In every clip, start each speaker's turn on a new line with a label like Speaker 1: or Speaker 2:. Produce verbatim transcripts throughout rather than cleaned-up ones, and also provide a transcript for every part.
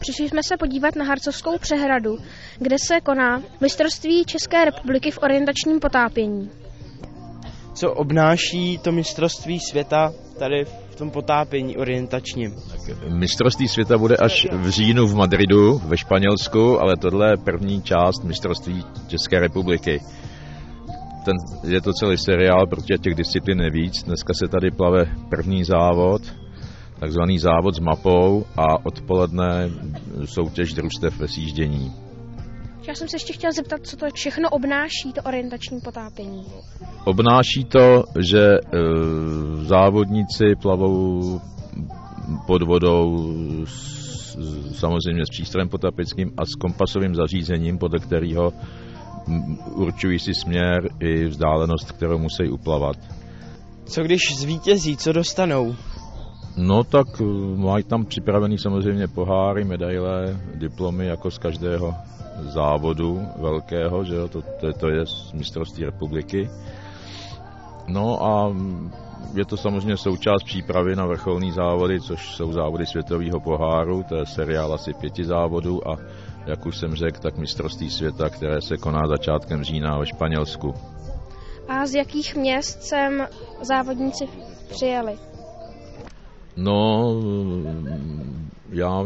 Speaker 1: Přišli jsme se podívat na Harcovskou přehradu, kde se koná mistrovství České republiky v orientačním potápění.
Speaker 2: Co obnáší to mistrovství světa tady v tom potápění orientačním?
Speaker 3: Mistrovství světa bude až v říjnu v Madridu ve Španělsku, ale tohle je první část mistrovství České republiky. Ten, je to celý seriál, protože těch disciplín je víc. Dneska se tady plave první závod, takzvaný závod s mapou, a odpoledne soutěž družstev ve sjíždění.
Speaker 1: Já jsem se ještě chtěl zeptat, co to všechno obnáší, to orientační potápění.
Speaker 3: Obnáší to, že e, závodníci plavou pod vodou s, samozřejmě s přístrojem potapeckým a s kompasovým zařízením, podle kterého určují si směr i vzdálenost, kterou musí uplavat.
Speaker 2: Co když zvítězí, co dostanou?
Speaker 3: No tak mají tam připravený samozřejmě poháry, medaile, diplomy jako z každého závodu velkého, že jo, to, to, to je z mistrovství republiky. No a je to samozřejmě součást přípravy na vrcholné závody, což jsou závody světového poháru, to je seriál asi pěti závodů, a jak už jsem řekl, tak mistrovství světa, které se koná začátkem října ve Španělsku.
Speaker 1: A z jakých měst sem závodníci přijeli?
Speaker 3: No, já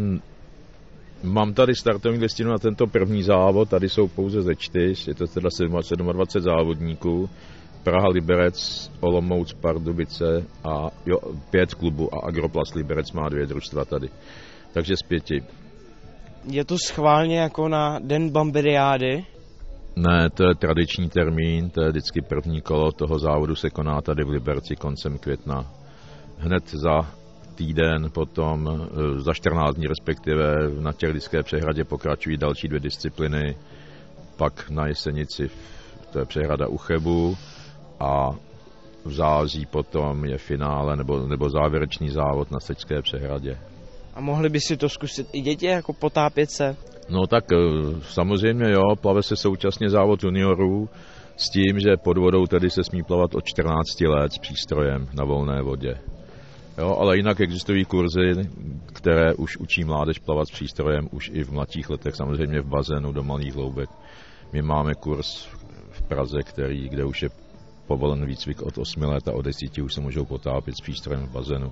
Speaker 3: mám tady startovní listinu na tento první závod, tady jsou pouze ze čtyř, je to teda dvacet sedm závodníků, Praha, Liberec, Olomouc, Pardubice a jo, pět klubů, a Agroplast Liberec má dvě družstva tady, takže z pěti.
Speaker 2: Je to schválně jako na den Bamberiády?
Speaker 3: Ne, to je tradiční termín, to je vždycky první kolo toho závodu se koná tady v Liberci koncem května. Hned za týden potom, za čtrnáct dní respektive, na Těchlické přehradě pokračují další dvě disciplíny, pak na Jesenici, to je přehrada u Chebu, a v září potom je finále nebo, nebo závěrečný závod na Sečské přehradě.
Speaker 2: A mohli by si to zkusit i děti, jako potápět se?
Speaker 3: No tak samozřejmě jo, plave se současně závod juniorů s tím, že pod vodou tedy se smí plavat od čtrnácti let s přístrojem na volné vodě. Jo, ale jinak existují kurzy, které už učí mládež plavat s přístrojem už i v mladších letech, samozřejmě v bazénu do malých hloubek. My máme kurz v Praze, který, kde už je povolen výcvik od osmi let, a od desíti už se můžou potápět s přístrojem v bazénu.